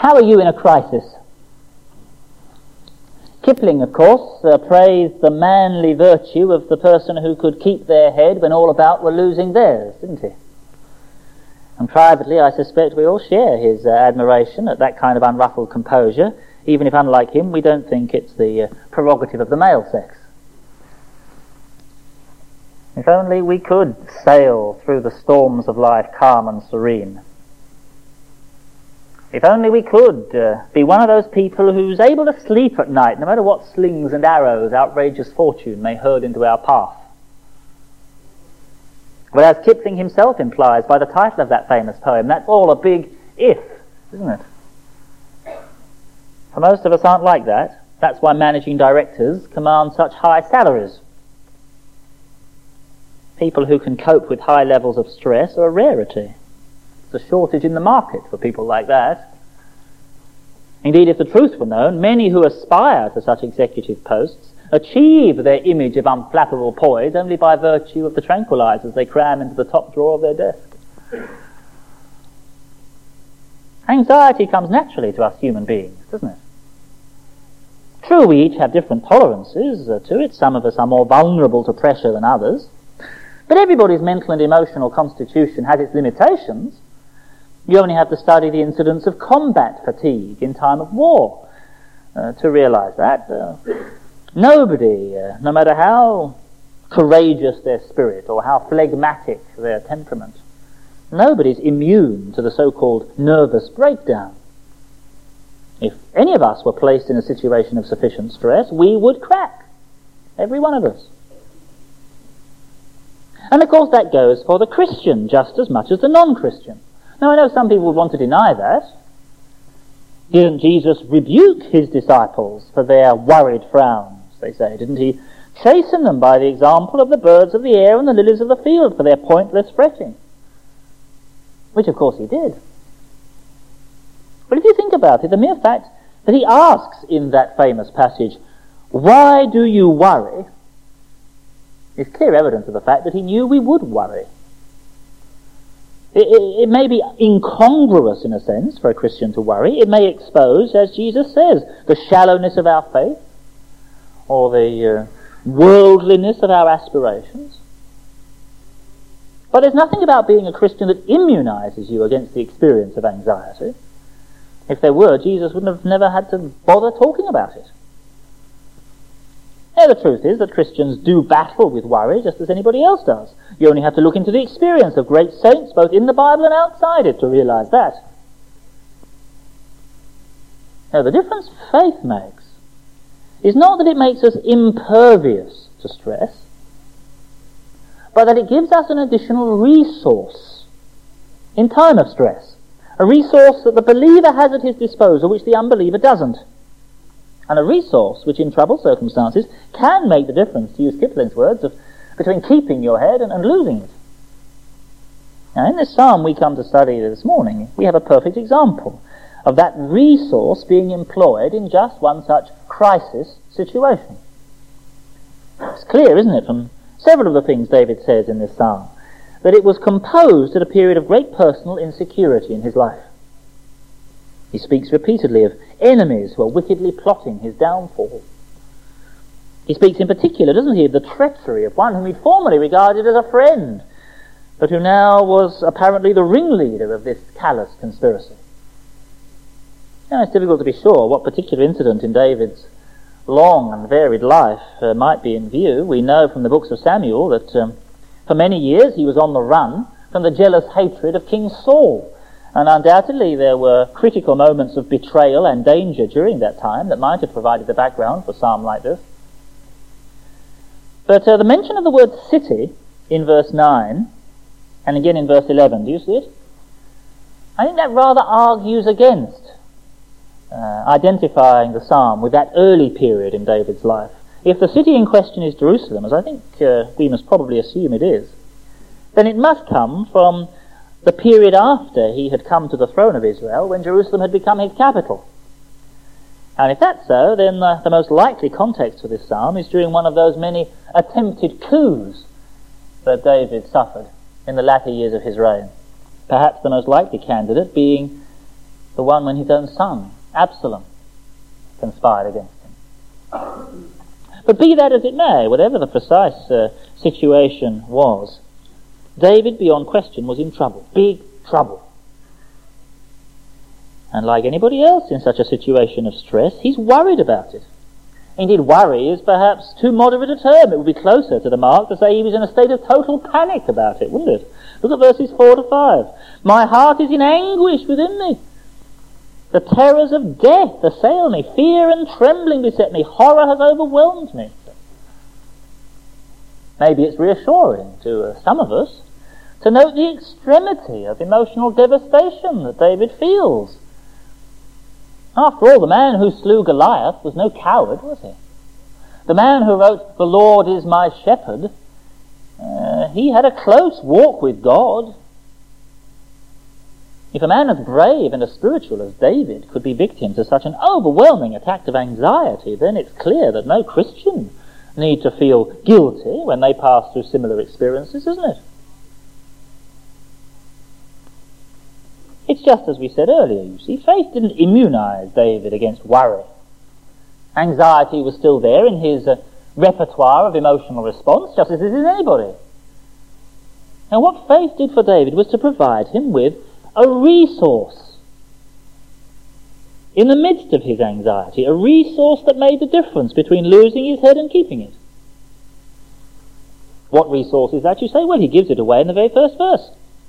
How are you in a crisis? Kipling, of course, praised the manly virtue of the person who could keep their head when all about were losing theirs, didn't he? And privately, I suspect we all share his admiration at that kind of unruffled composure, even if, unlike him, we don't think it's the prerogative of the male sex. If only we could sail through the storms of life calm and serene. If only we could be one of those people who's able to sleep at night, no matter what slings and arrows outrageous fortune may hurl into our path. But as Kipling himself implies by the title of that famous poem, that's all a big if, isn't it? For most of us aren't like that. That's why managing directors command such high salaries. People who can cope with high levels of stress are a rarity. There's a shortage in the market for people like that. Indeed, if the truth were known, many who aspire to such executive posts achieve their image of unflappable poise only by virtue of the tranquilizers they cram into the top drawer of their desk. Anxiety comes naturally to us human beings, doesn't it? True, we each have different tolerances to it. Some of us are more vulnerable to pressure than others. But everybody's mental and emotional constitution has its limitations. You only have to study the incidents of combat fatigue in time of war to realize that. Nobody, no matter how courageous their spirit or how phlegmatic their temperament, nobody's immune to the so-called nervous breakdown. If any of us were placed in a situation of sufficient stress, we would crack. Every one of us. And of course that goes for the Christian just as much as the non-Christian. Now I know some people would want to deny that. Didn't Jesus rebuke his disciples for their worried frowns, they say? Didn't he chasten them by the example of the birds of the air and the lilies of the field for their pointless fretting? Which of course he did. But if you think about it, the mere fact that he asks in that famous passage, "Why do you worry?" is clear evidence of the fact that he knew we would worry. It may be incongruous in a sense for a Christian to worry. It may expose, as Jesus says, the shallowness of our faith or the worldliness of our aspirations. But there's nothing about being a Christian that immunizes you against the experience of anxiety. If there were, Jesus wouldn't have never had to bother talking about it. Now, the truth is that Christians do battle with worry just as anybody else does. You only have to look into the experience of great saints both in the Bible and outside it to realize that. Now, the difference faith makes is not that it makes us impervious to stress, but that it gives us an additional resource in time of stress. A resource that the believer has at his disposal which the unbeliever doesn't. And a resource which in troubled circumstances can make the difference, to use Kipling's words, between keeping your head and losing it. Now in this psalm we come to study this morning, we have a perfect example of that resource being employed in just one such crisis situation. It's clear, isn't it, from several of the things David says in this psalm, that it was composed at a period of great personal insecurity in his life. He speaks repeatedly of enemies who are wickedly plotting his downfall. He speaks in particular, doesn't he, of the treachery of one whom he'd formerly regarded as a friend, but who now was apparently the ringleader of this callous conspiracy. Now it's difficult to be sure what particular incident in David's long and varied life might be in view. We know from the books of Samuel that for many years he was on the run from the jealous hatred of King Saul. And undoubtedly there were critical moments of betrayal and danger during that time that might have provided the background for a psalm like this. But the mention of the word city in verse 9 and again in verse 11, do you see it? I think that rather argues against identifying the psalm with that early period in David's life. If the city in question is Jerusalem, as I think we must probably assume it is, then it must come from the period after he had come to the throne of Israel, when Jerusalem had become his capital. And if that's so, then the most likely context for this psalm is during one of those many attempted coups that David suffered in the latter years of his reign. Perhaps the most likely candidate being the one when his own son, Absalom, conspired against him. But be that as it may, whatever the precise situation was, David, beyond question, was in trouble, big trouble. And like anybody else in such a situation of stress, he's worried about it. Indeed, worry is perhaps too moderate a term. It would be closer to the mark to say he was in a state of total panic about it, wouldn't it? Look at verses 4 to 5. My heart is in anguish within me. The terrors of death assail me. Fear and trembling beset me. Horror has overwhelmed me. Maybe it's reassuring to some of us to note the extremity of emotional devastation that David feels. After all, the man who slew Goliath was no coward, was he? The man who wrote, "The Lord is my shepherd," he had a close walk with God. If a man as brave and as spiritual as David could be victim to such an overwhelming attack of anxiety, then it's clear that no Christian need to feel guilty when they pass through similar experiences, isn't it? It's just as we said earlier, you see. Faith didn't immunize David against worry. Anxiety was still there in his repertoire of emotional response, just as it is in anybody. Now what faith did for David was to provide him with a resource in the midst of his anxiety, a resource that made the difference between losing his head and keeping it. What resource is that, you say? Well, he gives it away in the very first verse.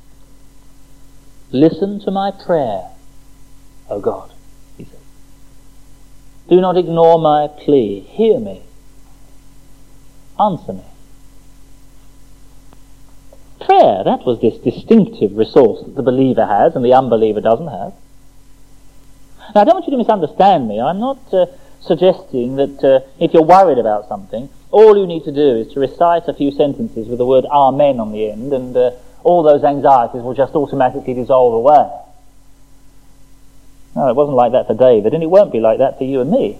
Listen to my prayer, O God, he says. Do not ignore my plea. Hear me. Answer me. Prayer, that was this distinctive resource that the believer has and the unbeliever doesn't have. Now, I don't want you to misunderstand me. I'm not suggesting that if you're worried about something, all you need to do is to recite a few sentences with the word Amen on the end, and all those anxieties will just automatically dissolve away. No, it wasn't like that for David, and it won't be like that for you and me.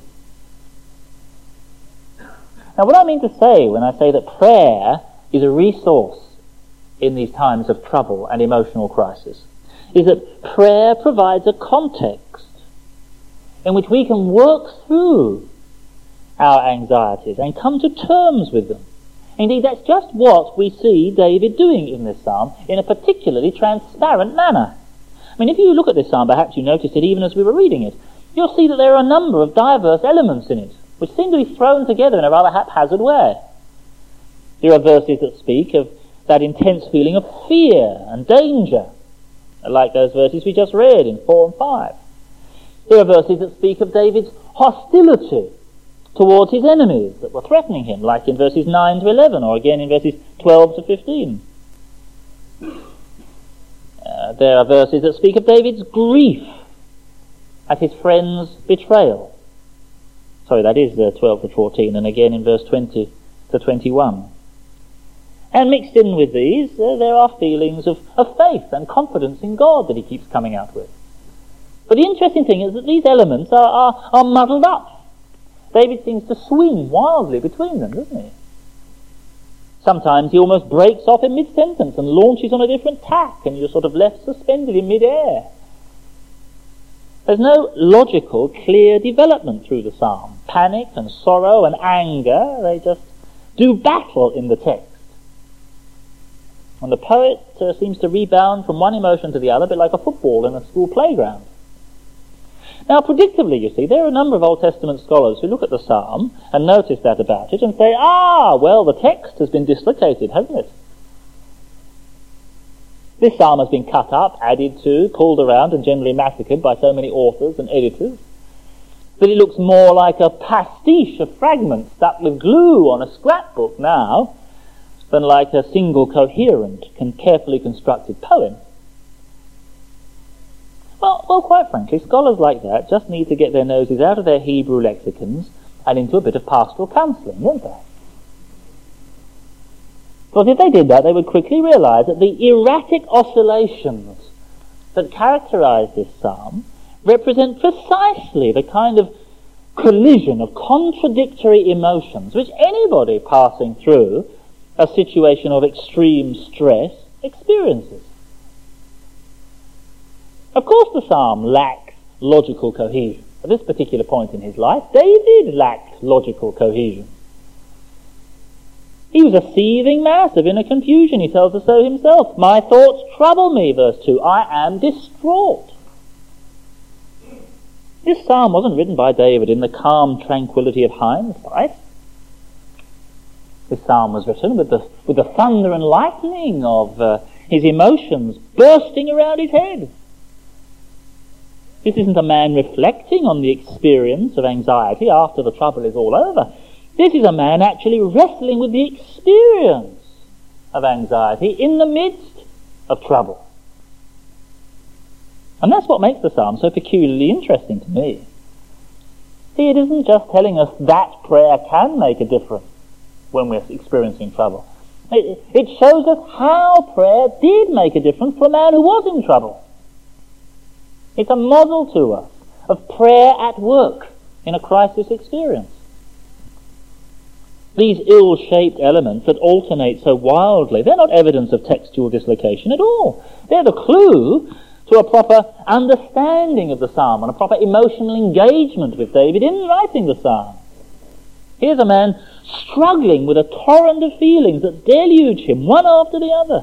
Now, what I mean to say when I say that prayer is a resource in these times of trouble and emotional crisis is that prayer provides a context in which we can work through our anxieties and come to terms with them. Indeed, that's just what we see David doing in this psalm in a particularly transparent manner. I mean, if you look at this psalm, perhaps you noticed it even as we were reading it, you'll see that there are a number of diverse elements in it, which seem to be thrown together in a rather haphazard way. There are verses that speak of that intense feeling of fear and danger, like those verses we just read in 4 and 5. There are verses that speak of David's hostility towards his enemies that were threatening him, like in verses 9 to 11, or again in verses 12 to 15. There are verses that speak of David's grief at his friend's betrayal. Sorry, that is 12 to 14, and again in verse 20 to 21. And mixed in with these, there are feelings of faith and confidence in God that he keeps coming out with. But the interesting thing is that these elements are muddled up. David seems to swing wildly between them, doesn't he? Sometimes he almost breaks off in mid-sentence and launches on a different tack, and you're sort of left suspended in mid-air. There's no logical, clear development through the psalm. Panic and sorrow and anger, they just do battle in the text. And the poet seems to rebound from one emotion to the other, a bit like a football in a school playground. Now, predictably, you see, there are a number of Old Testament scholars who look at the psalm and notice that about it and say, well, the text has been dislocated, hasn't it? This psalm has been cut up, added to, pulled around, and generally massacred by so many authors and editors that it looks more like a pastiche of fragments stuck with glue on a scrapbook now than like a single coherent and carefully constructed poem. Well, quite frankly, scholars like that just need to get their noses out of their Hebrew lexicons and into a bit of pastoral counselling, wouldn't they? Because if they did that, they would quickly realise that the erratic oscillations that characterise this psalm represent precisely the kind of collision of contradictory emotions which anybody passing through a situation of extreme stress experiences. Of course the psalm lacks logical cohesion. At this particular point in his life, David lacked logical cohesion. He was a seething mass of inner confusion. He tells us so himself. My thoughts trouble me, verse 2. I am distraught. This psalm wasn't written by David in the calm tranquility of hindsight. This psalm was written with the thunder and lightning of his emotions bursting around his head. This isn't a man reflecting on the experience of anxiety after the trouble is all over. This is a man actually wrestling with the experience of anxiety in the midst of trouble. And that's what makes the psalm so peculiarly interesting to me. See, it isn't just telling us that prayer can make a difference when we're experiencing trouble. It shows us how prayer did make a difference for a man who was in trouble. It's a model to us of prayer at work in a crisis experience. These ill-shaped elements that alternate so wildly, they're not evidence of textual dislocation at all. They're the clue to a proper understanding of the psalm and a proper emotional engagement with David in writing the psalm. Here's a man struggling with a torrent of feelings that deluge him one after the other.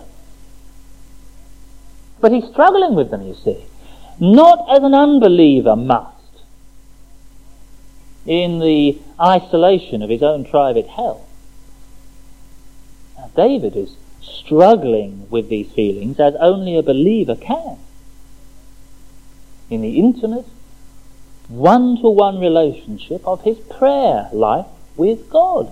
But he's struggling with them, you see, not as an unbeliever must, in the isolation of his own private hell. Now, David is struggling with these feelings as only a believer can, in the intimate, one-to-one relationship of his prayer life with God.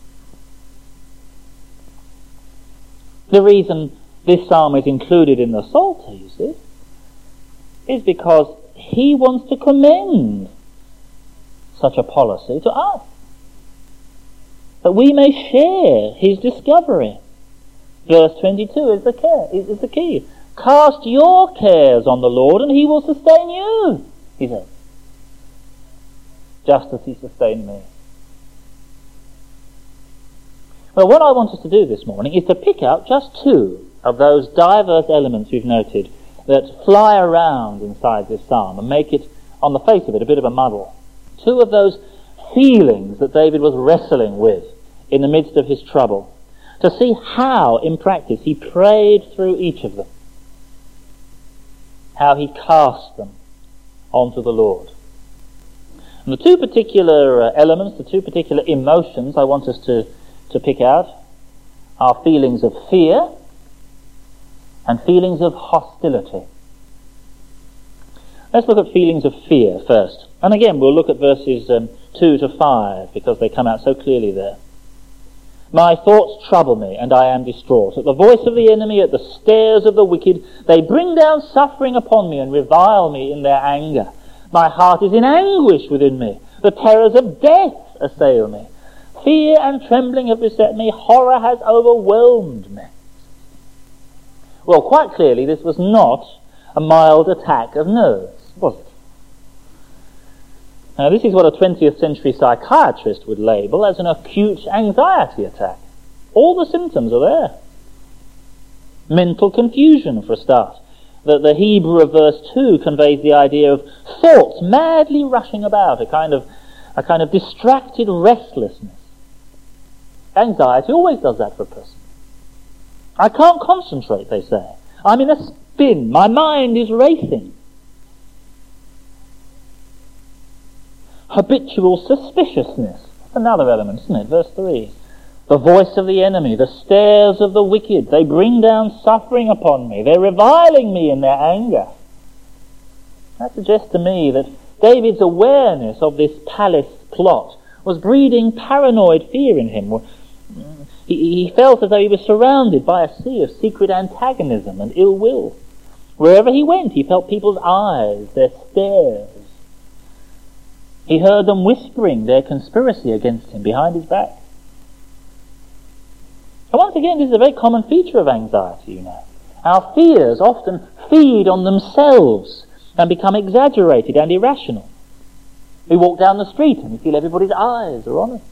The reason this psalm is included in the Psalter, you see, is because he wants to commend such a policy to us, that we may share his discovery. Verse 22 is the key. Cast your cares on the Lord and he will sustain you, he says, just as he sustained me. Well, what I want us to do this morning is to pick out just two of those diverse elements we've noted that fly around inside this psalm and make it, on the face of it, a bit of a muddle. Two of those feelings that David was wrestling with in the midst of his trouble, to see how, in practice, he prayed through each of them, how he cast them onto the Lord. And the two particular elements, the two particular emotions I want us to pick out are feelings of fear and feelings of hostility. Let's look at feelings of fear first. And again, we'll look at verses 2 to 5 because they come out so clearly there. My thoughts trouble me, and I am distraught. At the voice of the enemy, at the stares of the wicked, they bring down suffering upon me and revile me in their anger. My heart is in anguish within me. The terrors of death assail me. Fear and trembling have beset me. Horror has overwhelmed me. Well, quite clearly, this was not a mild attack of nerves, was it? Now, this is what a 20th century psychiatrist would label as an acute anxiety attack. All the symptoms are there. Mental confusion, for a start. The Hebrew of verse 2 conveys the idea of thoughts madly rushing about, a kind of distracted restlessness. Anxiety always does that for a person. I can't concentrate, they say. I'm in a spin. My mind is racing. Habitual suspiciousness. That's another element, isn't it? Verse 3. The voice of the enemy, the stares of the wicked, they bring down suffering upon me. They're reviling me in their anger. That suggests to me that David's awareness of this palace plot was breeding paranoid fear in him. He felt as though he was surrounded by a sea of secret antagonism and ill will. Wherever he went, he felt people's eyes, their stares. He heard them whispering their conspiracy against him behind his back. And once again, this is a very common feature of anxiety, you know. Our fears often feed on themselves and become exaggerated and irrational. We walk down the street and we feel everybody's eyes are on us.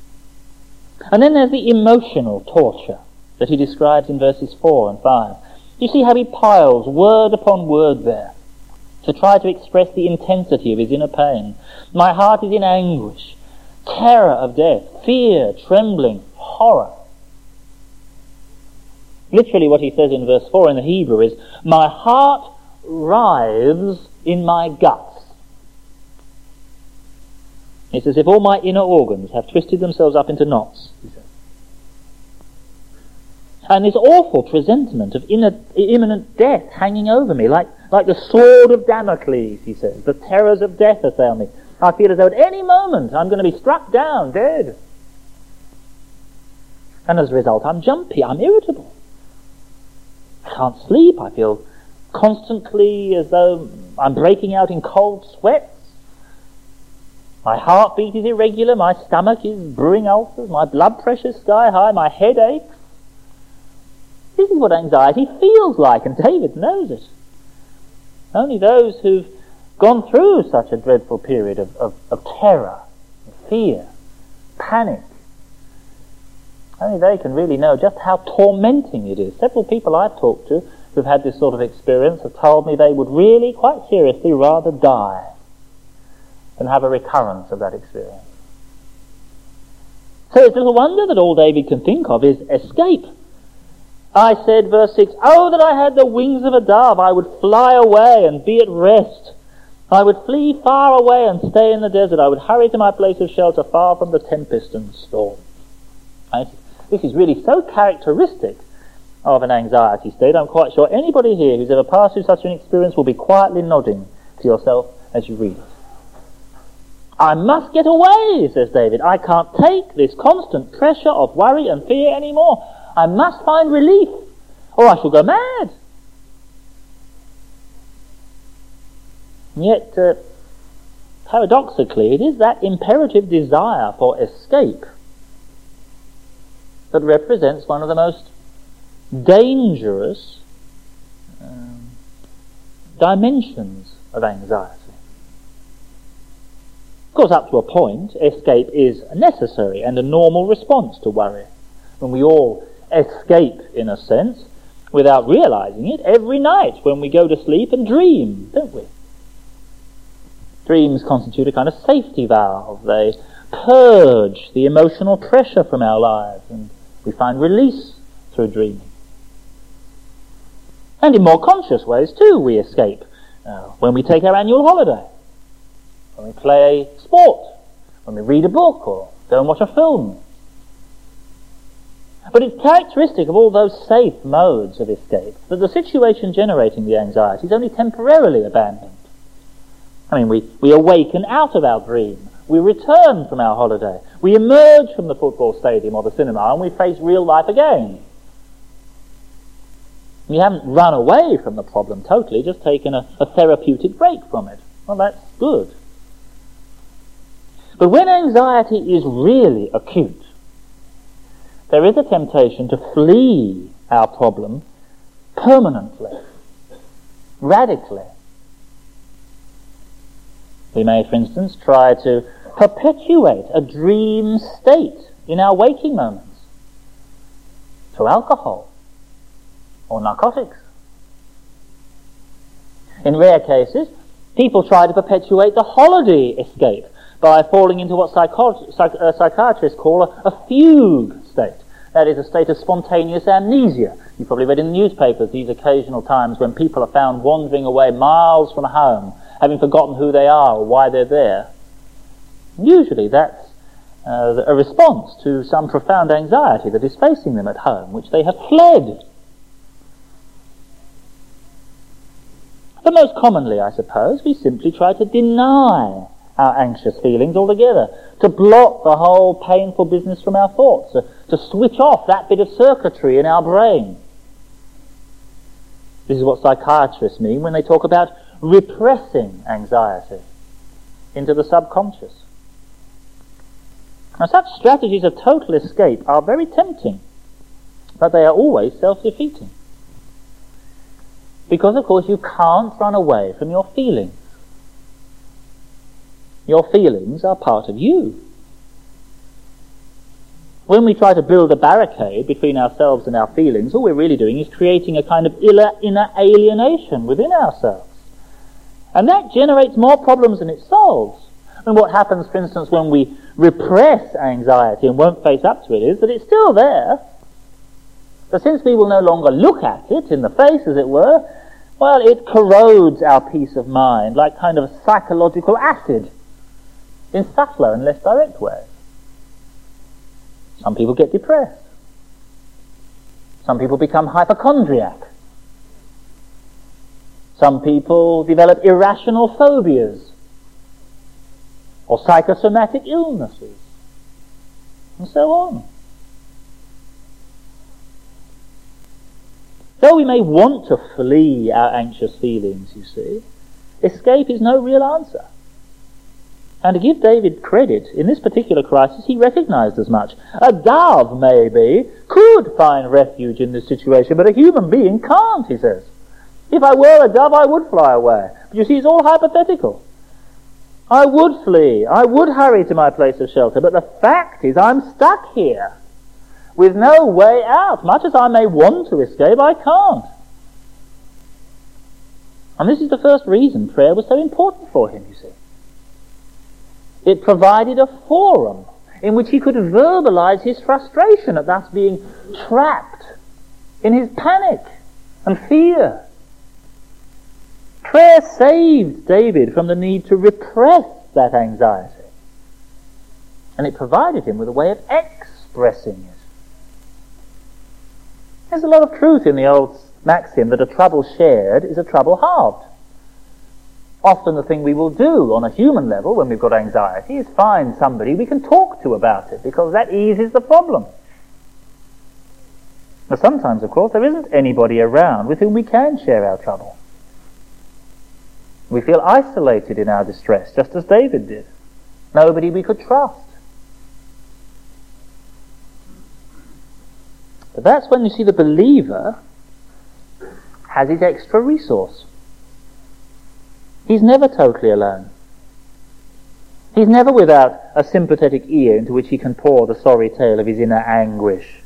And then there's the emotional torture that he describes in verses 4 and 5. You see how he piles word upon word there to try to express the intensity of his inner pain. My heart is in anguish, terror of death, fear, trembling, horror. Literally what he says in verse 4 in the Hebrew is, my heart writhes in my guts. It's as if all my inner organs have twisted themselves up into knots, he says. And this awful presentiment of imminent death hanging over me, like the sword of Damocles, he says. The terrors of death assail me. I feel as though at any moment I'm going to be struck down, dead. And as a result, I'm jumpy, I'm irritable. I can't sleep, I feel constantly as though I'm breaking out in cold sweats. My heartbeat is irregular, my stomach is brewing ulcers, my blood pressure's sky high, my head aches. This is what anxiety feels like, and David knows it. Only those who've gone through such a dreadful period of terror, fear, panic, only they can really know just how tormenting it is. Several people I've talked to who've had this sort of experience have told me they would really, quite seriously, rather die than have a recurrence of that experience. So it's little wonder that all David can think of is escape. I said, verse 6, oh, that I had the wings of a dove, I would fly away and be at rest. I would flee far away and stay in the desert. I would hurry to my place of shelter, far from the tempest and storm. This is really so characteristic of an anxiety state. I'm quite sure anybody here who's ever passed through such an experience will be quietly nodding to yourself as you read it. I must get away, says David. I can't take this constant pressure of worry and fear anymore. I must find relief, or I shall go mad. And yet, paradoxically, it is that imperative desire for escape that represents one of the most dangerous dimensions of anxiety. Of course, up to a point, escape is necessary and a normal response to worry. When we all escape, in a sense, without realizing it, every night when we go to sleep and dream, don't we? Dreams constitute a kind of safety valve. They purge the emotional pressure from our lives, and we find release through dreaming. And in more conscious ways, too, we escape. When we take our annual holiday, when we play sport, when we read a book or go and watch a film. But it's characteristic of all those safe modes of escape that the situation generating the anxiety is only temporarily abandoned. I mean, we awaken out of our dream, we return from our holiday, we emerge from the football stadium or the cinema, and we face real life again. We haven't run away from the problem totally, just taken a therapeutic break from it. Well, that's good. But when anxiety is really acute, there is a temptation to flee our problem permanently, radically. We may, for instance, try to perpetuate a dream state in our waking moments through alcohol or narcotics. In rare cases, people try to perpetuate the holiday escape by falling into what psychiatrists call a fugue state. That is a state of spontaneous amnesia. You've probably read in the newspapers these occasional times when people are found wandering away miles from home, having forgotten who they are or why they're there. Usually that's a response to some profound anxiety that is facing them at home, which they have fled. But most commonly, I suppose, we simply try to deny our anxious feelings altogether, to block the whole painful business from our thoughts, to switch off that bit of circuitry in our brain. This is what psychiatrists mean when they talk about repressing anxiety into the subconscious. Now, such strategies of total escape are very tempting, but they are always self-defeating. Because, of course, you can't run away from your feelings. Your feelings are part of you. When we try to build a barricade between ourselves and our feelings, all we're really doing is creating a kind of inner alienation within ourselves. And that generates more problems than it solves. And what happens, for instance, when we repress anxiety and won't face up to it is that it's still there. But since we will no longer look at it in the face, as it were, well, it corrodes our peace of mind like kind of psychological acid in subtler and less direct ways. Some people get depressed. Some people become hypochondriac. Some people develop irrational phobias or psychosomatic illnesses, and so on. Though we may want to flee our anxious feelings, you see, escape is no real answer. And to give David credit, in this particular crisis, he recognized as much. A dove, maybe, could find refuge in this situation, but a human being can't, he says. If I were a dove, I would fly away. But you see, it's all hypothetical. I would flee. I would hurry to my place of shelter. But the fact is, I'm stuck here with no way out. Much as I may want to escape, I can't. And this is the first reason prayer was so important for him, you see. It provided a forum in which he could verbalize his frustration at thus being trapped in his panic and fear. Prayer saved David from the need to repress that anxiety. And it provided him with a way of expressing it. There's a lot of truth in the old maxim that a trouble shared is a trouble halved. Often the thing we will do on a human level when we've got anxiety is find somebody we can talk to about it, because that eases the problem. But sometimes, of course, there isn't anybody around with whom we can share our trouble. We feel isolated in our distress, just as David did. Nobody we could trust. But that's when you see the believer has his extra resource. He's never totally alone. He's never without a sympathetic ear into which he can pour the sorry tale of his inner anguish.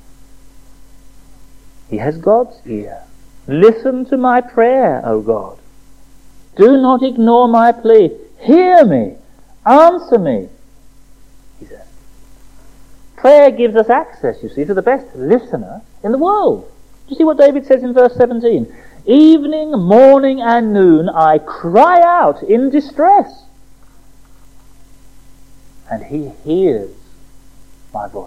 He has God's ear. Listen to my prayer, O God. Do not ignore my plea. Hear me. Answer me, he says. Prayer gives us access, you see, to the best listener in the world. Do you see what David says in verse 17? Evening, morning, and noon I cry out in distress, and he hears my voice.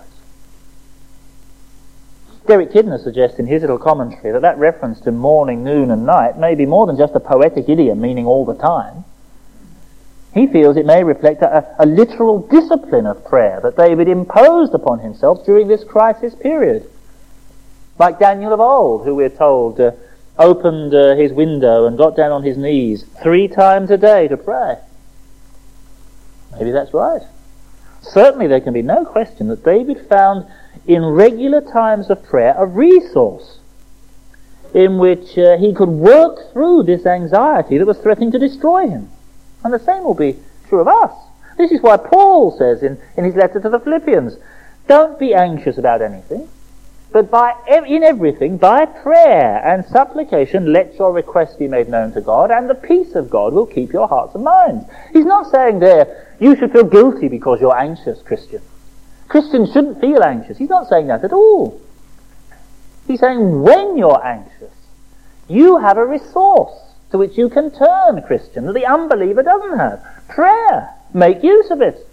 Derek Kidner suggests in his little commentary that reference to morning, noon, and night may be more than just a poetic idiom meaning all the time. He feels it may reflect a literal discipline of prayer that David imposed upon himself during this crisis period. Like Daniel of old, who we're told opened his window and got down on his knees 3 times a day to pray. Maybe that's right. Certainly there can be no question that David found in regular times of prayer a resource in which he could work through this anxiety that was threatening to destroy him. And the same will be true of us. This is why Paul says in his letter to the Philippians, don't be anxious about anything, but in everything, by prayer and supplication, let your requests be made known to God, and the peace of God will keep your hearts and minds. He's not saying there, you should feel guilty because you're anxious, Christian. Christians shouldn't feel anxious. He's not saying that at all. He's saying when you're anxious, you have a resource to which you can turn, Christian, that the unbeliever doesn't have. Prayer. Make use of it.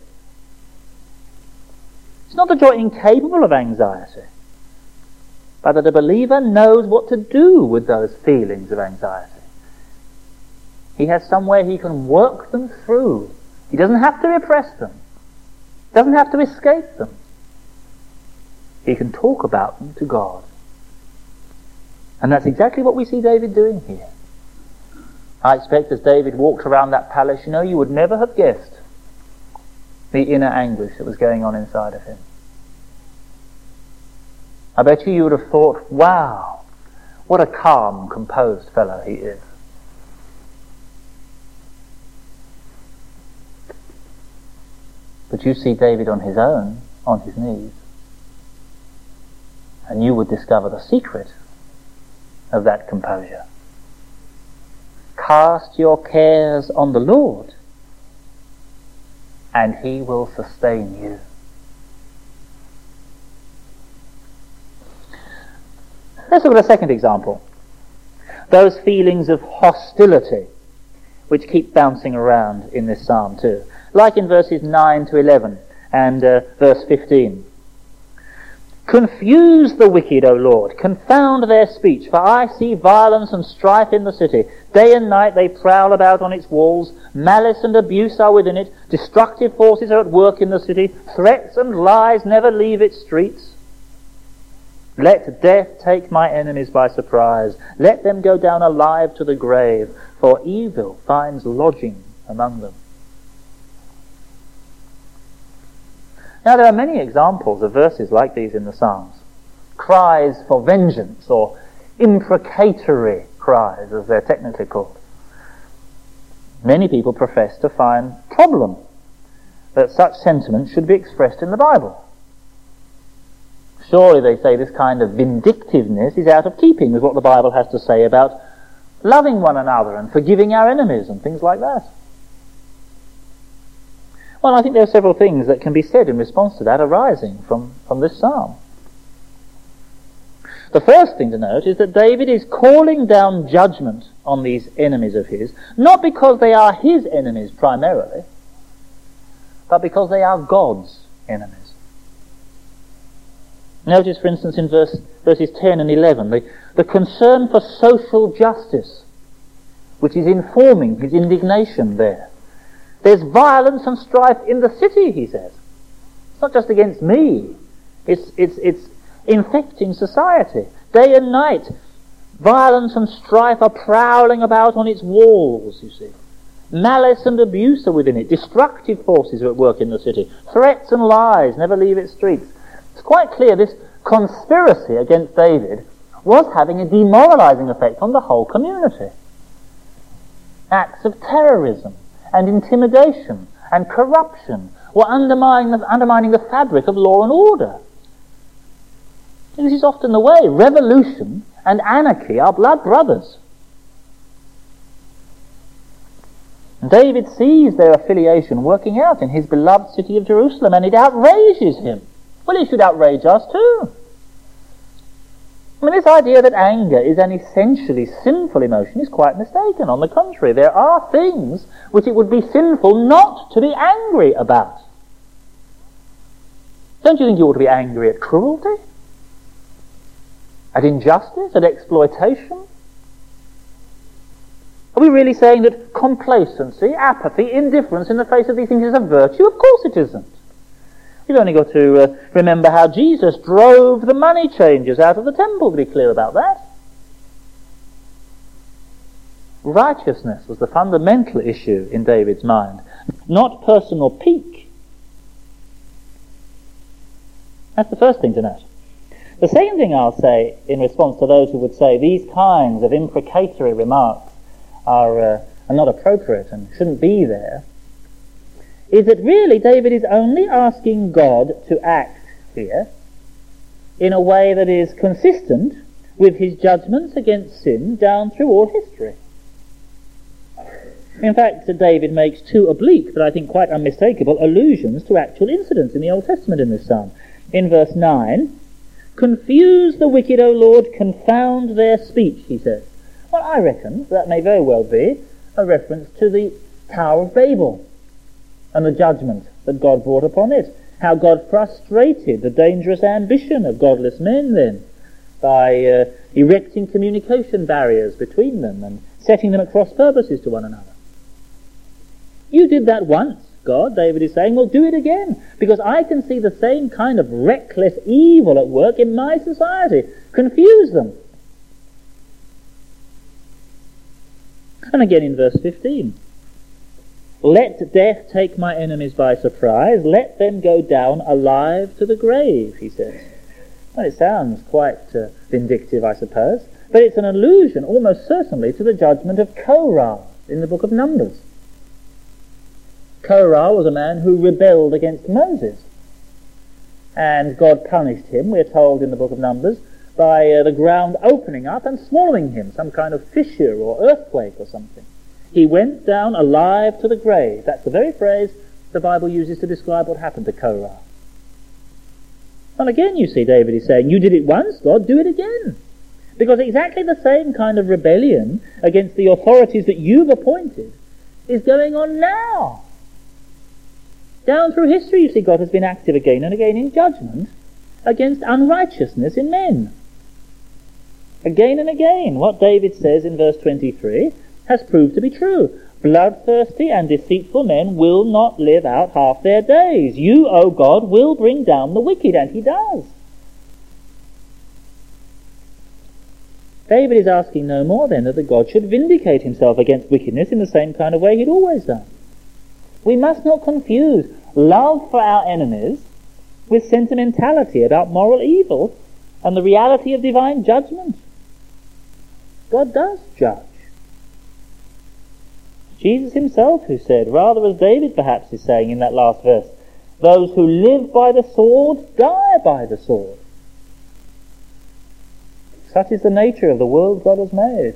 It's not that you're incapable of anxiety, but that a believer knows what to do with those feelings of anxiety. He has somewhere he can work them through. He doesn't have to repress them. Doesn't have to escape them. He can talk about them to God. And that's exactly what we see David doing here. I expect as David walked around that palace, you would never have guessed the inner anguish that was going on inside of him. I bet you would have thought, wow, what a calm, composed fellow he is. But you see David on his own, on his knees, And you would discover the secret of that composure. Cast your cares on the Lord, and He will sustain you. Let's look at a second example. Those feelings of hostility which keep bouncing around in this psalm too. Like in verses 9 to 11 and verse 15. Confuse the wicked, O Lord, confound their speech, for I see violence and strife in the city. Day and night they prowl about on its walls, malice and abuse are within it, destructive forces are at work in the city, threats and lies never leave its streets. Let death take my enemies by surprise, let them go down alive to the grave, for evil finds lodging among them. Now there are many examples of verses like these in the Psalms. Cries for vengeance, or imprecatory cries, as they're technically called. Many people profess to find problem that such sentiments should be expressed in the Bible. Surely, they say, this kind of vindictiveness is out of keeping with what the Bible has to say about loving one another and forgiving our enemies and things like that. Well, I think there are several things that can be said in response to that arising from this psalm. The first thing to note is that David is calling down judgment on these enemies of his, not because they are his enemies primarily, but because they are God's enemies. Notice, for instance, in verses 10 and 11, the concern for social justice, which is informing his indignation there. There's violence and strife in the city, he says. It's not just against me. It's infecting society. Day and night, violence and strife are prowling about on its walls, you see. Malice and abuse are within it. Destructive forces are at work in the city. Threats and lies never leave its streets. It's quite clear this conspiracy against David was having a demoralizing effect on the whole community. Acts of terrorism and intimidation and corruption were undermining the fabric of law and order. And this is often the way. Revolution and anarchy are blood brothers. And David sees their affiliation working out in his beloved city of Jerusalem, and it outrages him. Well, it should outrage us too. I mean, this idea that anger is an essentially sinful emotion is quite mistaken. On the contrary, there are things which it would be sinful not to be angry about. Don't you think you ought to be angry at cruelty? At injustice? At exploitation? Are we really saying that complacency, apathy, indifference in the face of these things is a virtue? Of course it isn't. You've only got to remember how Jesus drove the money changers out of the temple to be clear about that. Righteousness was the fundamental issue in David's mind, not personal pique. That's the first thing to note. The second thing I'll say in response to those who would say these kinds of imprecatory remarks are not appropriate and shouldn't be there, is that really David is only asking God to act here in a way that is consistent with his judgments against sin down through all history. In fact, David makes two oblique, but I think quite unmistakable, allusions to actual incidents in the Old Testament in this psalm. In verse 9, confuse the wicked, O Lord, confound their speech, he says. Well, I reckon that may very well be a reference to the Tower of Babel and the judgment that God brought upon it. How God frustrated the dangerous ambition of godless men then by erecting communication barriers between them and setting them at cross purposes to one another. You did that once, God, David is saying. Well, do it again, because I can see the same kind of reckless evil at work in my society. Confuse them. And again in verse 15. Let death take my enemies by surprise. Let them go down alive to the grave, he says. Well, it sounds quite vindictive, I suppose, but it's an allusion almost certainly to the judgment of Korah in the book of Numbers. Korah was a man who rebelled against Moses. And God punished him, we're told in the book of Numbers, by the ground opening up and swallowing him, some kind of fissure or earthquake or something. He went down alive to the grave. That's the very phrase the Bible uses to describe what happened to Korah. And again you see David is saying, you did it once, God, do it again. Because exactly the same kind of rebellion against the authorities that you've appointed is going on now. Down through history, you see, God has been active again and again in judgment against unrighteousness in men. Again and again, what David says in verse 23 has proved to be true. Bloodthirsty and deceitful men will not live out half their days. You, O God, will bring down the wicked, and he does. David is asking no more then that God should vindicate himself against wickedness in the same kind of way he'd always done. We must not confuse love for our enemies with sentimentality about moral evil and the reality of divine judgment. God does judge. Jesus himself who said, rather as David perhaps is saying in that last verse, those who live by the sword die by the sword. Such is the nature of the world God has made.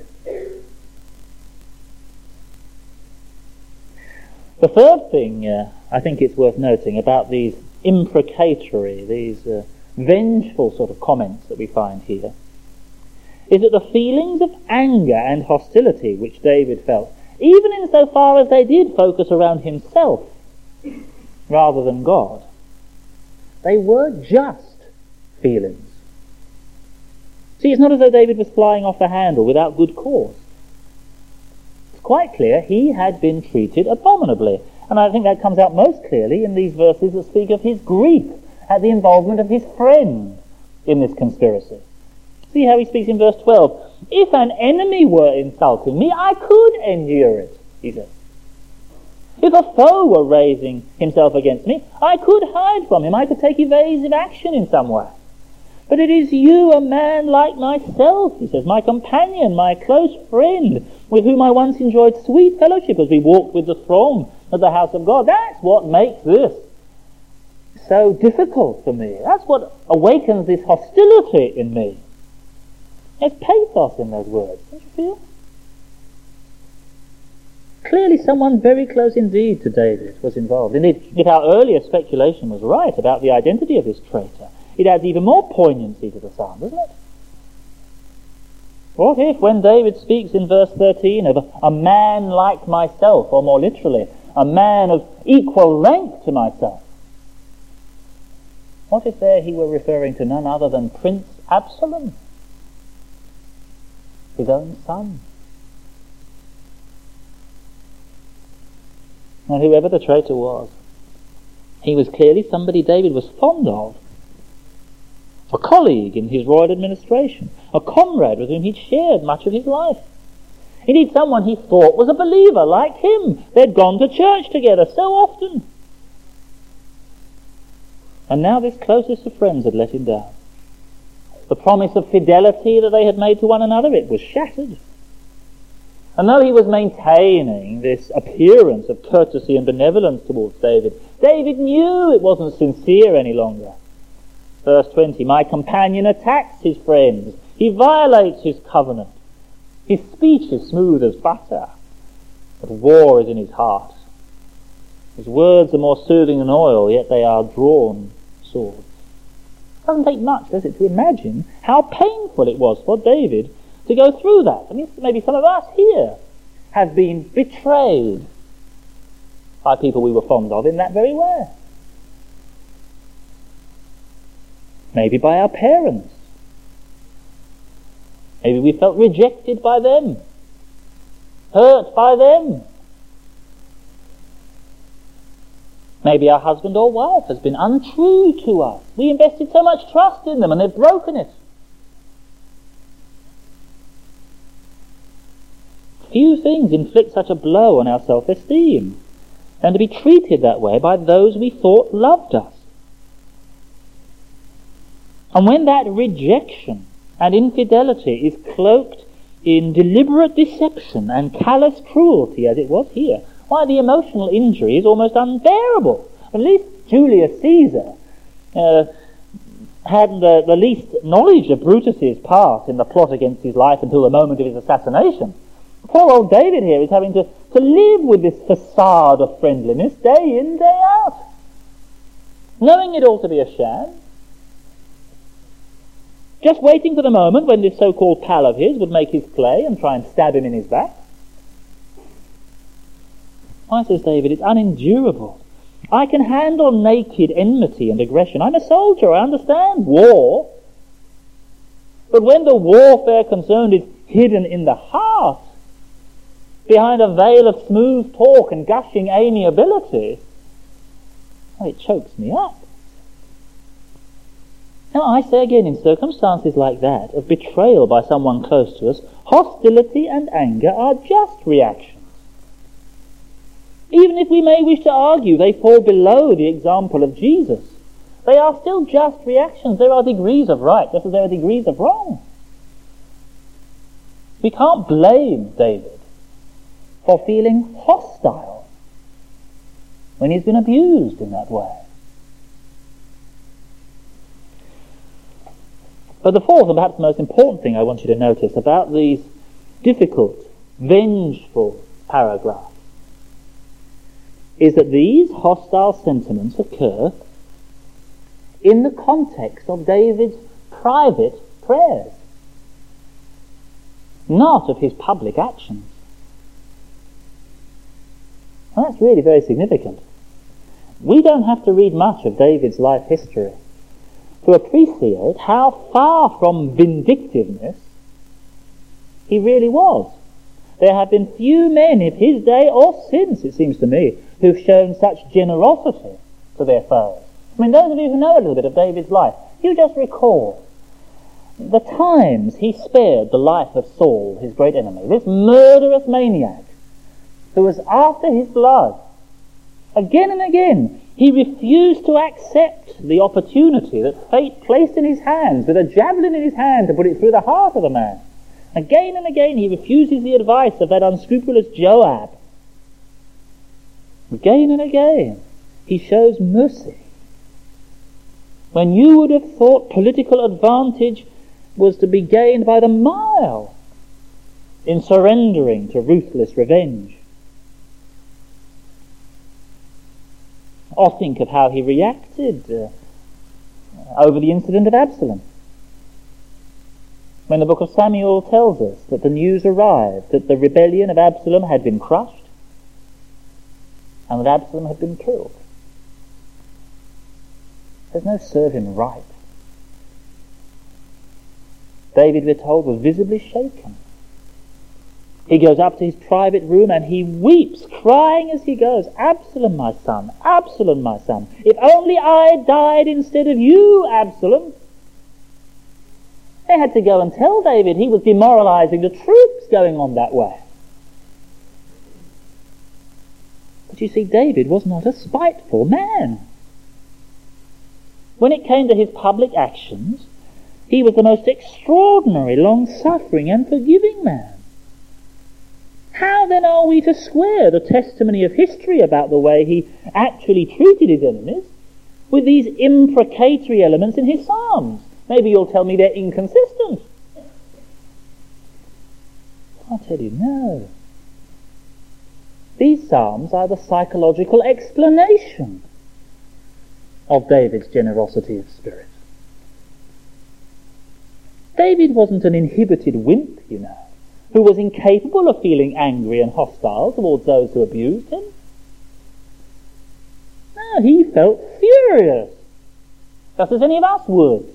The third thing I think it's worth noting about these imprecatory, these vengeful sort of comments that we find here, is that the feelings of anger and hostility which David felt, even insofar as they did focus around himself rather than God, they were just feelings. See, it's not as though David was flying off the handle without good cause. It's quite clear he had been treated abominably, and I think that comes out most clearly in these verses that speak of his grief at the involvement of his friend in this conspiracy. See how he speaks in verse 12. If an enemy were insulting me, I could endure it, he says. If a foe were raising himself against me, I could hide from him. I could take evasive action in some way. But it is you, a man like myself, he says, my companion, my close friend, with whom I once enjoyed sweet fellowship as we walked with the throng at the house of God. That's what makes this so difficult for me. That's what awakens this hostility in me. There's pathos in those words, don't you feel? Clearly someone very close indeed to David was involved. Indeed, if our earlier speculation was right about the identity of this traitor, it adds even more poignancy to the psalm, doesn't it? What if, when David speaks in verse 13 of a man like myself, or more literally, a man of equal length to myself, what if there he were referring to none other than Prince Absalom, his own son? Now, whoever the traitor was, he was clearly somebody David was fond of. A colleague in his royal administration, a comrade with whom he'd shared much of his life. Indeed, someone he thought was a believer like him. They'd gone to church together so often. And now this closest of friends had let him down. The promise of fidelity that they had made to one another, it was shattered. And though he was maintaining this appearance of courtesy and benevolence towards David, David knew it wasn't sincere any longer. Verse 20, my companion attacks his friends. He violates his covenant. His speech is smooth as butter, but war is in his heart. His words are more soothing than oil, yet they are drawn swords. It doesn't take much, does it, to imagine how painful it was for David to go through that. I mean, maybe some of us here have been betrayed by people we were fond of in that very way. Maybe by our parents. Maybe we felt rejected by them, hurt by them. Maybe our husband or wife has been untrue to us. We invested so much trust in them and they've broken it. Few things inflict such a blow on our self-esteem, and to be treated that way by those we thought loved us. And when that rejection and infidelity is cloaked in deliberate deception and callous cruelty, as it was here, why, the emotional injury is almost unbearable. At least Julius Caesar hadn't the least knowledge of Brutus's part in the plot against his life until the moment of his assassination. Poor old David here is having to live with this facade of friendliness day in, day out, knowing it all to be a sham, just waiting for the moment when this so-called pal of his would make his play and try and stab him in his back. Why, says David, it's unendurable. I can handle naked enmity and aggression. I'm a soldier, I understand war. But when the warfare concerned is hidden in the heart, behind a veil of smooth talk and gushing amiability, well, it chokes me up. Now, I say again, in circumstances like that, of betrayal by someone close to us, hostility and anger are just reactions. Even if we may wish to argue they fall below the example of Jesus, they are still just reactions. There are degrees of right, just as there are degrees of wrong. We can't blame David for feeling hostile when he's been abused in that way. But the fourth and perhaps the most important thing I want you to notice about these difficult, vengeful paragraphs is that these hostile sentiments occur in the context of David's private prayers, not of his public actions. And that's really very significant. We don't have to read much of David's life history to appreciate how far from vindictiveness he really was. There have been few men of his day or since, it seems to me, who've shown such generosity to their foes. I mean, those of you who know a little bit of David's life, you just recall the times he spared the life of Saul, his great enemy, this murderous maniac who was after his blood. Again and again, he refused to accept the opportunity that fate placed in his hands, with a javelin in his hand, to put it through the heart of the man. Again and again, he refuses the advice of that unscrupulous Joab. Again and again, he shows mercy. When you would have thought political advantage was to be gained by the mile in surrendering to ruthless revenge. Or think of how he reacted over the incident of Absalom. When the book of Samuel tells us that the news arrived that the rebellion of Absalom had been crushed and that Absalom had been killed. There's no serving right. David, we're told, was visibly shaken. He goes up to his private room and he weeps, crying as he goes, "Absalom, my son, Absalom, my son, if only I died instead of you, Absalom." They had to go and tell David he was demoralizing the troops going on that way. But you see, David was not a spiteful man. When it came to his public actions, he was the most extraordinary, long-suffering and forgiving man. How then are we to square the testimony of history about the way he actually treated his enemies with these imprecatory elements in his psalms? Maybe you'll tell me they're inconsistent. I'll tell you, no. These psalms are the psychological explanation of David's generosity of spirit. David wasn't an inhibited wimp, you know, who was incapable of feeling angry and hostile towards those who abused him. No, he felt furious, just as any of us would.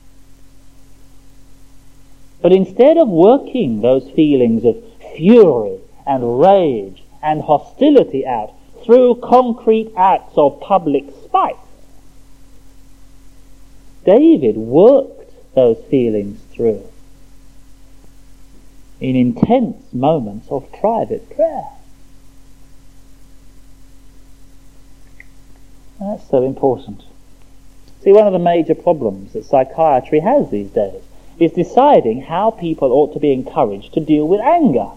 But instead of working those feelings of fury and rage and hostility out through concrete acts of public spite, David worked those feelings through in intense moments of private prayer. And that's so important. See, one of the major problems that psychiatry has these days is deciding how people ought to be encouraged to deal with anger.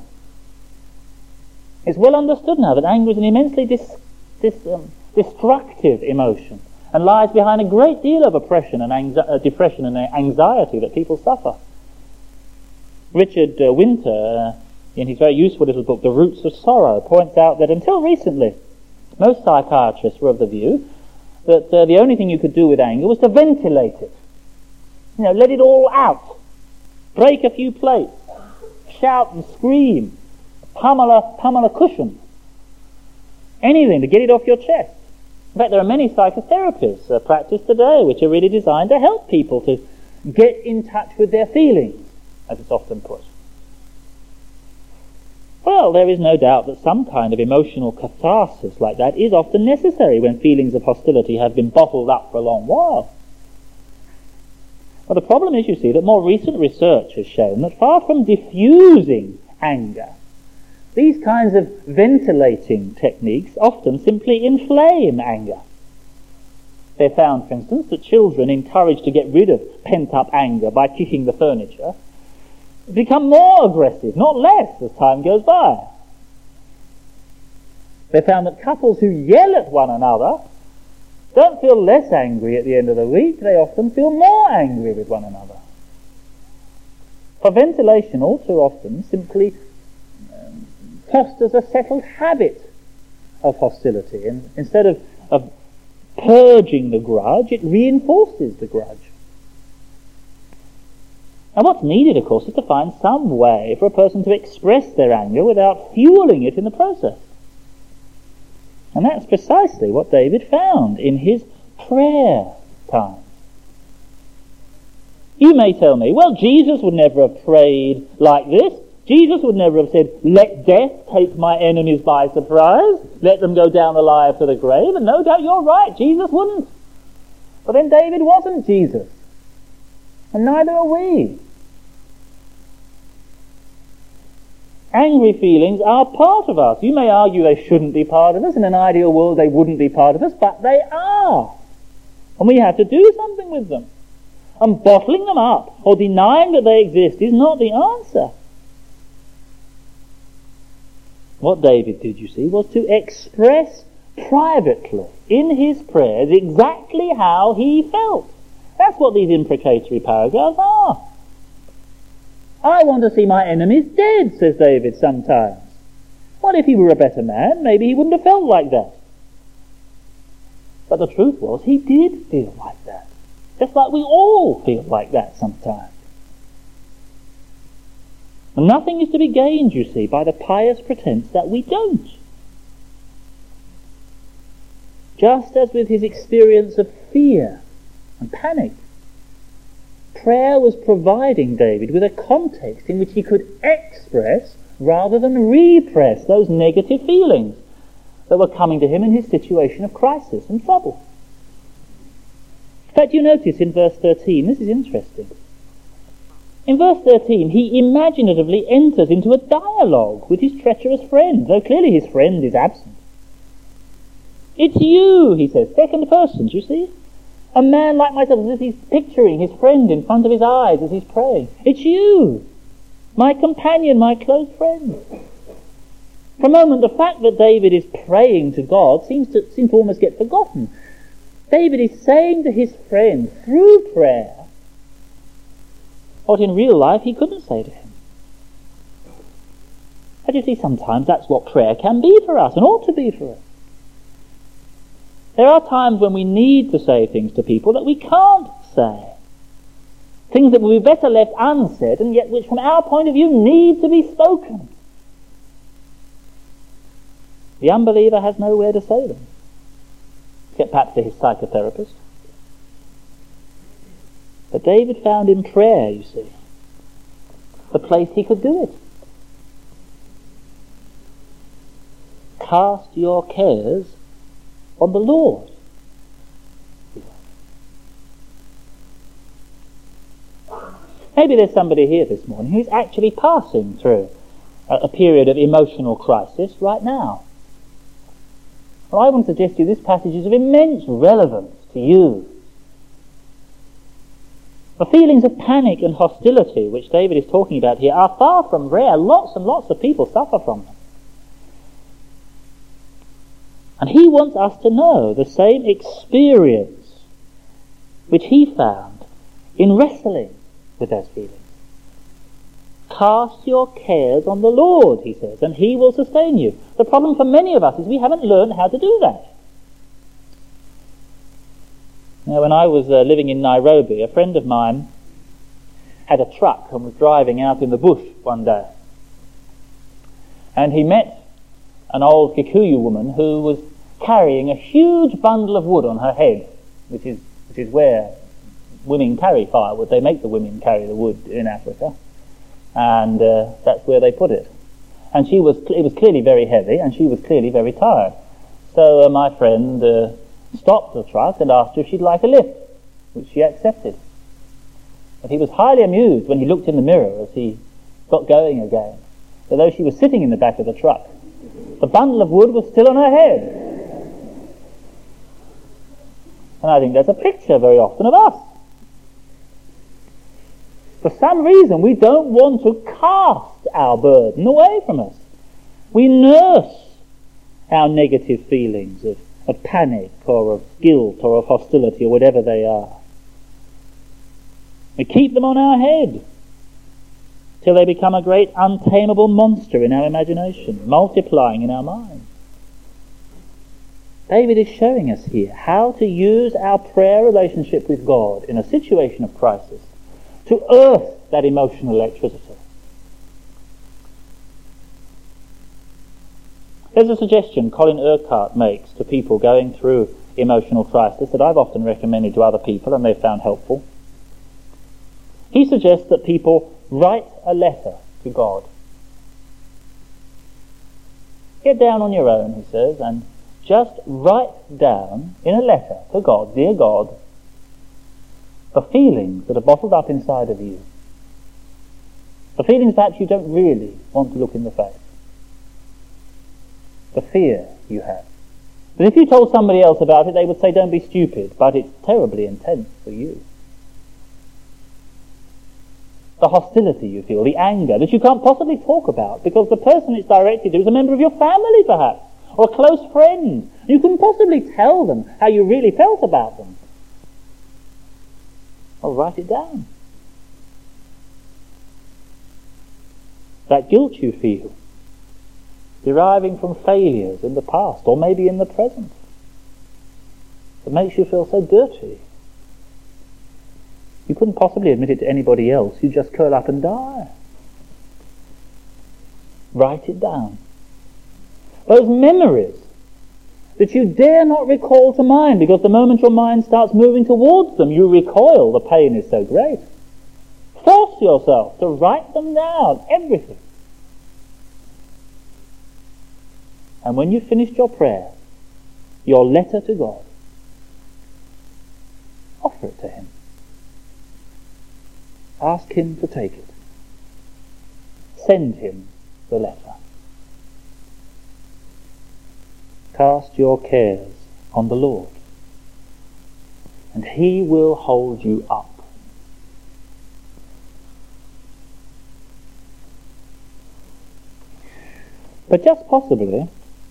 It's well understood now that anger is an immensely destructive emotion, and lies behind a great deal of depression and anxiety that people suffer. Richard Winter, in his very useful little book, The Roots of Sorrow, points out that until recently, most psychiatrists were of the view that the only thing you could do with anger was to ventilate it. Let it all out. Break a few plates. Shout and scream. Pummel a cushion. Anything to get it off your chest. In fact, there are many psychotherapists practiced today which are really designed to help people to get in touch with their feelings, as it's often put. Well, there is no doubt that some kind of emotional catharsis like that is often necessary when feelings of hostility have been bottled up for a long while. But the problem is, you see, that more recent research has shown that far from diffusing anger, these kinds of ventilating techniques often simply inflame anger. They found, for instance, that children encouraged to get rid of pent-up anger by kicking the furniture become more aggressive, not less, as time goes by. They found that couples who yell at one another don't feel less angry at the end of the week, they often feel more angry with one another. For ventilation, all too often, simply fosters a settled habit of hostility, and instead of purging the grudge, it reinforces the grudge. And what's needed, of course, is to find some way for a person to express their anger without fueling it in the process. And that's precisely what David found in his prayer time. You may tell me, well, Jesus would never have prayed like this. Jesus would never have said, let death take my enemies by surprise, let them go down alive to the grave. And no doubt you're right, Jesus wouldn't. But then David wasn't Jesus. And neither are we. Angry feelings are part of us. You may argue they shouldn't be part of us. In an ideal world they wouldn't be part of us, but they are. And we have to do something with them. And bottling them up or denying that they exist is not the answer. What David did, you see, was to express privately in his prayers exactly how he felt. That's what these imprecatory paragraphs are. I want to see my enemies dead, says David sometimes. Well, if he were a better man, maybe he wouldn't have felt like that. But the truth was, he did feel like that. Just like we all feel like that sometimes. And nothing is to be gained, you see, by the pious pretense that we don't. Just as with his experience of fear and panic, prayer was providing David with a context in which he could express rather than repress those negative feelings that were coming to him in his situation of crisis and trouble. In fact, you notice in verse 13, this is interesting. In verse 13, he imaginatively enters into a dialogue with his treacherous friend, though clearly his friend is absent. It's you, he says, second person, do you see? A man like myself, as if he's picturing his friend in front of his eyes as he's praying. It's you, my companion, my close friend. For a moment, the fact that David is praying to God seems to almost get forgotten. David is saying to his friend through prayer what in real life he couldn't say to him. But you see, sometimes that's what prayer can be for us and ought to be for us. There are times when we need to say things to people that we can't say. Things that would be better left unsaid, and yet which from our point of view need to be spoken. The unbeliever has nowhere to say them. Get back to his psychotherapist. But David found in prayer, you see, the place he could do it. Cast your cares on the Lord. Maybe there's somebody here this morning who's actually passing through a period of emotional crisis right now. Well, I want to suggest to you this passage is of immense relevance to you. The feelings of panic and hostility which David is talking about here are far from rare. Lots and lots of people suffer from them. And he wants us to know the same experience which he found in wrestling with those feelings. Cast your cares on the Lord, he says, and he will sustain you. The problem for many of us is we haven't learned how to do that. Now, when I was living in Nairobi, a friend of mine had a truck and was driving out in the bush one day. And he met an old Kikuyu woman who was carrying a huge bundle of wood on her head, which is where women carry firewood. They make the women carry the wood in Africa, and that's where they put it. And it was clearly very heavy, and she was clearly very tired. So my friend stopped the truck and asked her if she'd like a lift, which she accepted. But he was highly amused when he looked in the mirror as he got going again, that though she was sitting in the back of the truck, the bundle of wood was still on her head. And I think that's a picture very often of us. For some reason, we don't want to cast our burden away from us. We nurse our negative feelings of panic or of guilt or of hostility or whatever they are. We keep them on our head till they become a great untamable monster in our imagination, multiplying in our minds. David is showing us here how to use our prayer relationship with God in a situation of crisis to earth that emotional electricity. There's a suggestion Colin Urquhart makes to people going through emotional crisis that I've often recommended to other people and they've found helpful. He suggests that people write a letter to God. Get down on your own, he says, and just write down in a letter to God, dear God, the feelings that are bottled up inside of you. The feelings perhaps you don't really want to look in the face. The fear you have. But if you told somebody else about it, they would say, don't be stupid, but it's terribly intense for you. The hostility you feel, the anger that you can't possibly talk about because the person it's directed to is a member of your family perhaps, or a close friend. You couldn't possibly tell them how you really felt about them. Well, write it down. That guilt you feel, deriving from failures in the past, or maybe in the present, that makes you feel so dirty. You couldn't possibly admit it to anybody else. You'd just curl up and die. Write it down. Those memories that you dare not recall to mind, because the moment your mind starts moving towards them, you recoil. The pain is so great. Force yourself to write them down, everything. And when you've finished your prayer, your letter to God, offer it to him. Ask him to take it. Send him the letter. Cast your cares on the Lord, and he will hold you up. But just possibly,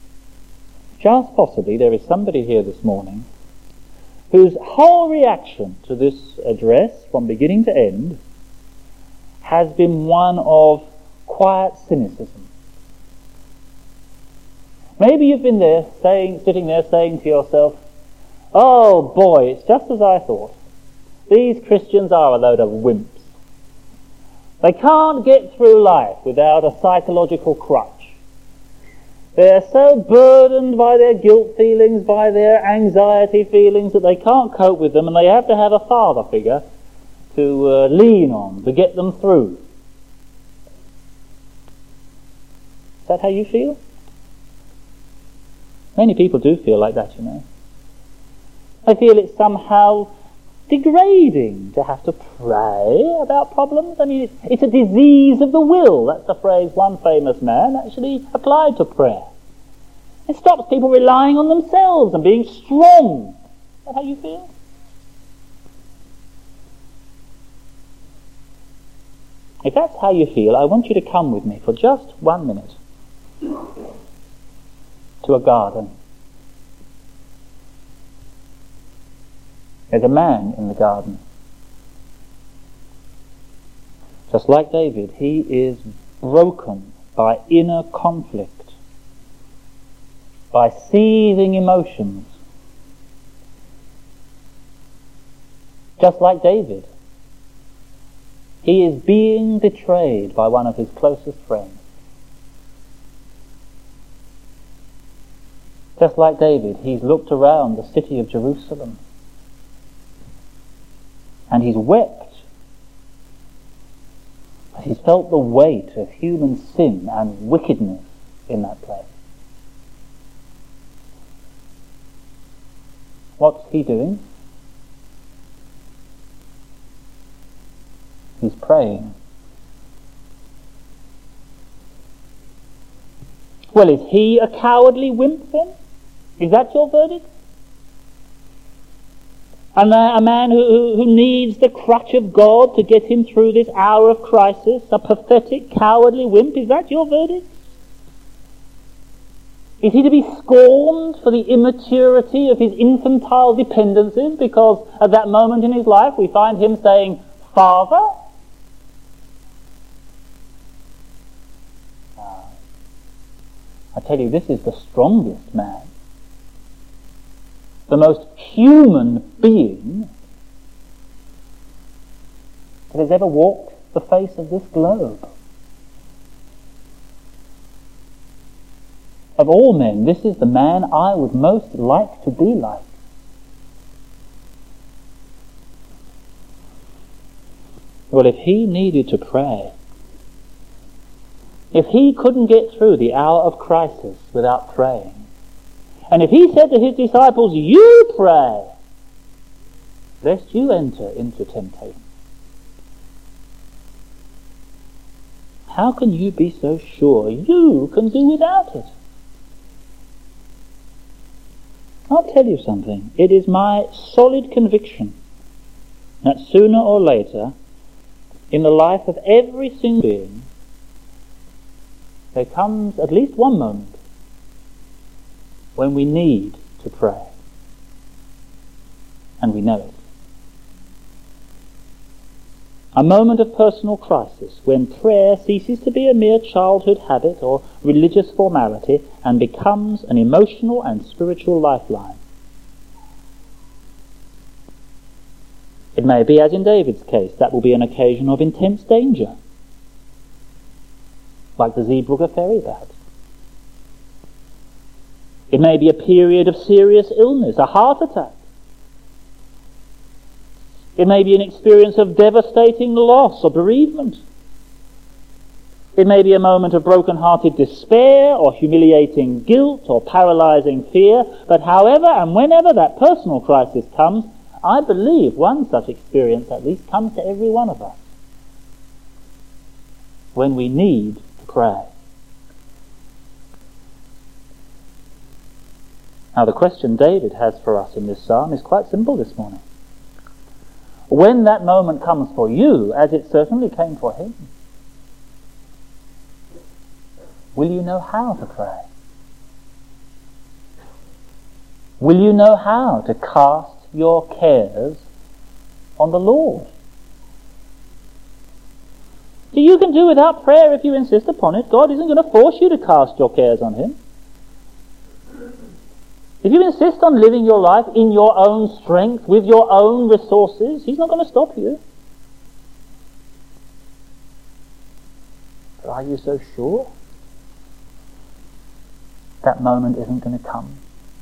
there is somebody here this morning whose whole reaction to this address from beginning to end has been one of quiet cynicism. Maybe you've been there, sitting there saying to yourself, oh boy, it's just as I thought. These Christians are a load of wimps. They can't get through life without a psychological crutch. They're so burdened by their guilt feelings, by their anxiety feelings, that they can't cope with them, and they have to have a father figure to lean on, to get them through. Is that how you feel? Many people do feel like that, you know. They feel it's somehow degrading to have to pray about problems. I mean, it's a disease of the will. That's the phrase one famous man actually applied to prayer. It stops people relying on themselves and being strong. Is that how you feel? If that's how you feel, I want you to come with me for just 1 minute to a garden. There's a man in the garden. Just like David, he is broken by inner conflict, by seething emotions. Just like David, he is being betrayed by one of his closest friends. Just like David, he's looked around the city of Jerusalem and he's wept. He's felt the weight of human sin and wickedness in that place. What's he doing? He's praying. Well, is he a cowardly wimp then? Is that your verdict? And a man who needs the crutch of God to get him through this hour of crisis, a pathetic, cowardly wimp, is that your verdict? Is he to be scorned for the immaturity of his infantile dependencies because at that moment in his life we find him saying, Father? I tell you, this is the strongest man, the most human being that has ever walked the face of this globe. Of all men, this is the man I would most like to be like. Well, if he needed to pray, if he couldn't get through the hour of crisis without praying, and if he said to his disciples, you pray, lest you enter into temptation, how can you be so sure you can do without it? I'll tell you something. It is my solid conviction that sooner or later, in the life of every single being, there comes at least one moment when we need to pray. And we know it. A moment of personal crisis when prayer ceases to be a mere childhood habit or religious formality and becomes an emotional and spiritual lifeline. It may be, as in David's case, that will be an occasion of intense danger, like the Zeebrugge ferry perhaps. It may be a period of serious illness, a heart attack. It may be an experience of devastating loss or bereavement. It may be a moment of broken-hearted despair or humiliating guilt or paralyzing fear. But however and whenever that personal crisis comes, I believe one such experience at least comes to every one of us when we need to pray. Now the question David has for us in this psalm is quite simple this morning. When that moment comes for you, as it certainly came for him, will you know how to pray? Will you know how to cast your cares on the Lord? So you can do without prayer if you insist upon it. God isn't going to force you to cast your cares on him. If you insist on living your life in your own strength, with your own resources, he's not going to stop you. But are you so sure that moment isn't going to come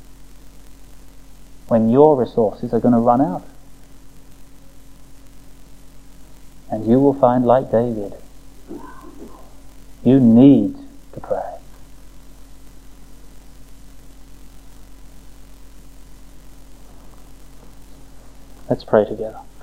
when your resources are going to run out? And you will find, like David, you need to pray. Let's pray together.